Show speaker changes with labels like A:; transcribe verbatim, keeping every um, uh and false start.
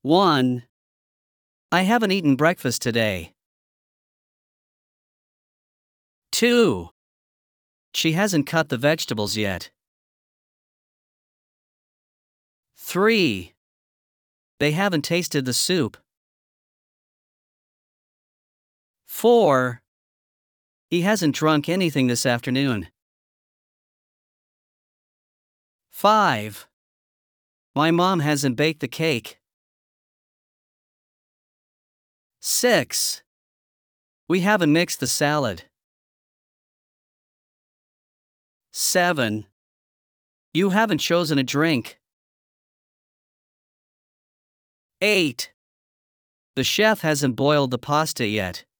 A: one. I haven't eaten breakfast today. two. She hasn't cut the vegetables yet. three. They haven't tasted the soup. four. He hasn't drunk anything this afternoon. five. My mom hasn't baked the cake. six. We haven't mixed the salad. seven. You haven't chosen a drink. eight. The chef hasn't boiled the pasta yet.